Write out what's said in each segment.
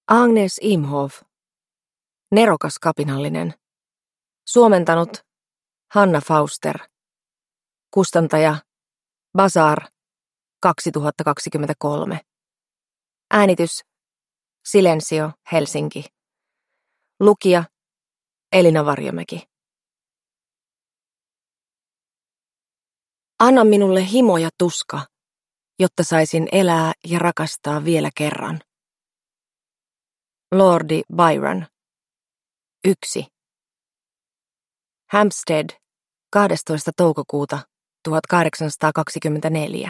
Agnes Imhoff, nerokas kapinallinen. Suomentanut Hanna Fauster. Kustantaja Bazaar 2023. Äänitys Silensio, Helsinki. Lukija Elina Varjomäki. Anna minulle himo ja tuska, jotta saisin elää ja rakastaa vielä kerran. Lordi Byron. 1. Hampstead, 12. toukokuuta 1824.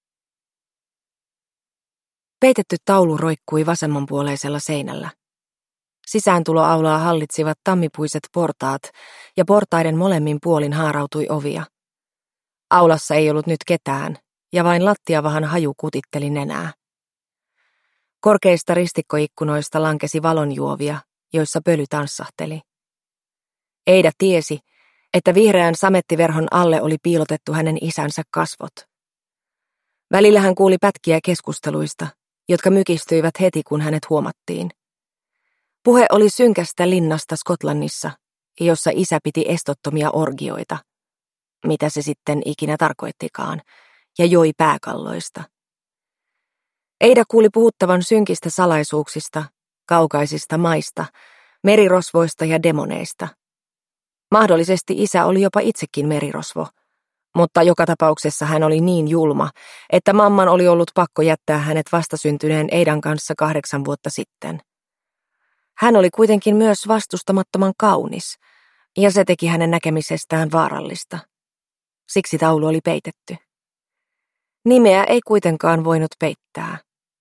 Peitetty taulu roikkui vasemmanpuoleisella seinällä. Sisääntuloaulaa hallitsivat tammipuiset portaat ja portaiden molemmin puolin haarautui ovia. Aulassa ei ollut nyt ketään ja vain lattiavahan haju kutitteli nenää. Korkeista ristikkoikkunoista lankesi valonjuovia, joissa pöly tanssahteli. Eida tiesi, että vihreän samettiverhon alle oli piilotettu hänen isänsä kasvot. Välillä hän kuuli pätkiä keskusteluista, jotka mykistyivät heti, kun hänet huomattiin. Puhe oli synkästä linnasta Skotlannissa, jossa isä piti estottomia orgioita, mitä se sitten ikinä tarkoittikaan, ja joi pääkalloista. Eida kuuli puhuttavan synkistä salaisuuksista, kaukaisista maista, merirosvoista ja demoneista. Mahdollisesti isä oli jopa itsekin merirosvo, mutta joka tapauksessa hän oli niin julma, että mamman oli ollut pakko jättää hänet vastasyntyneen Eidan kanssa 8 vuotta sitten. Hän oli kuitenkin myös vastustamattoman kaunis, ja se teki hänen näkemisestään vaarallista. Siksi taulu oli peitetty. Nimeä ei kuitenkaan voinut peittää.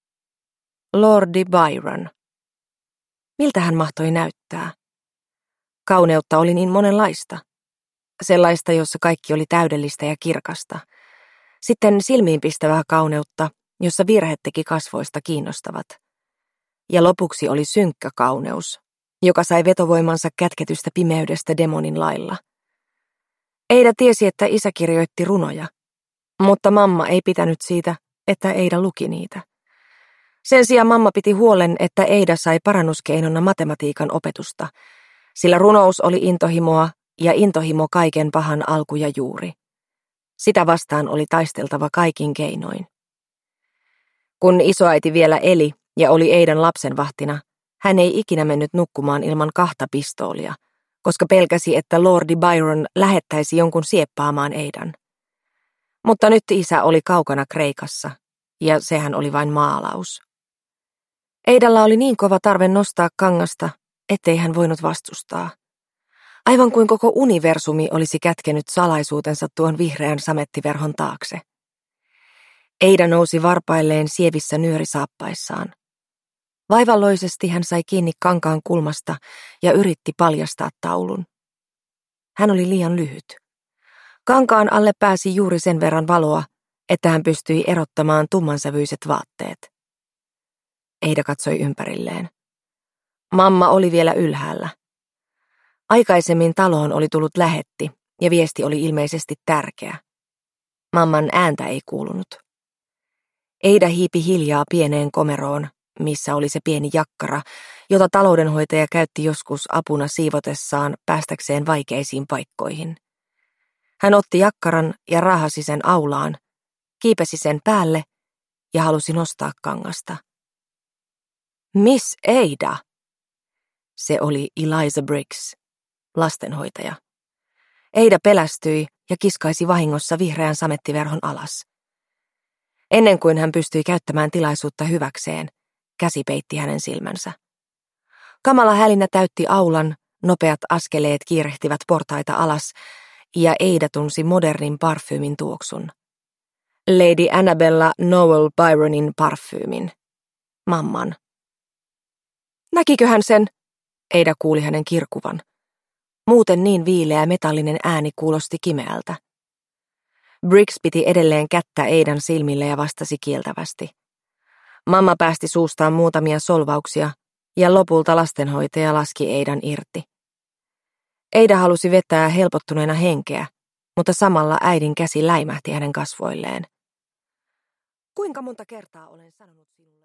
Lordi Byron. Miltä hän mahtoi näyttää? Kauneutta oli niin monenlaista. Sellaista, jossa kaikki oli täydellistä ja kirkasta. Sitten silmiinpistävää kauneutta, jossa virhe teki kasvoista kiinnostavat. Ja lopuksi oli synkkä kauneus, joka sai vetovoimansa kätketystä pimeydestä demonin lailla. Eida tiesi, että isä kirjoitti runoja, mutta mamma ei pitänyt siitä, että Eida luki niitä. Sen sijaan mamma piti huolen, että Eida sai parannuskeinona matematiikan opetusta, sillä runous oli intohimoa ja intohimo kaiken pahan alku ja juuri. Sitä vastaan oli taisteltava kaikin keinoin. Kun isoäiti vielä eli ja oli Eidan lapsenvahtina, hän ei ikinä mennyt nukkumaan ilman 2 pistoolia, koska pelkäsi, että Lordi Byron lähettäisi jonkun sieppaamaan Eidan. Mutta nyt isä oli kaukana Kreikassa, ja sehän oli vain maalaus. Eidalla oli niin kova tarve nostaa kangasta, ettei hän voinut vastustaa. Aivan kuin koko universumi olisi kätkenyt salaisuutensa tuon vihreän samettiverhon taakse. Eida nousi varpailleen sievissä nyörisaappaissaan. Vaivalloisesti hän sai kiinni kankaan kulmasta ja yritti paljastaa taulun. Hän oli liian lyhyt. Kankaan alle pääsi juuri sen verran valoa, että hän pystyi erottamaan tummansävyiset vaatteet. Eida katsoi ympärilleen. Mamma oli vielä ylhäällä. Aikaisemmin taloon oli tullut lähetti ja viesti oli ilmeisesti tärkeä. Mamman ääntä ei kuulunut. Eida hiipi hiljaa pieneen komeroon, missä oli se pieni jakkara, jota taloudenhoitaja käytti joskus apuna siivotessaan päästäkseen vaikeisiin paikkoihin. Hän otti jakkaran ja raahasi sen aulaan, kiipesi sen päälle ja halusi nostaa kangasta. Miss Eida! Se oli Eliza Briggs, lastenhoitaja. Eida pelästyi ja kiskaisi vahingossa vihreän samettiverhon alas. Ennen kuin hän pystyi käyttämään tilaisuutta hyväkseen, käsi peitti hänen silmänsä. Kamala hälinä täytti aulan, nopeat askeleet kiirehtivät portaita alas, ja Eida tunsi modernin parfyymin tuoksun. Lady Annabella Noel Byronin parfyymin. Mamman. Näkikö hän sen? Eida kuuli hänen kirkuvan. Muuten niin viileä metallinen ääni kuulosti kimeältä. Briggs piti edelleen kättä Eidan silmille ja vastasi kieltävästi. Mamma päästi suustaan muutamia solvauksia ja lopulta lastenhoitaja laski Eidan irti. Eida halusi vetää helpottuneena henkeä, mutta samalla äidin käsi läimähti hänen kasvoilleen. Kuinka monta kertaa olen sanonut sinulle?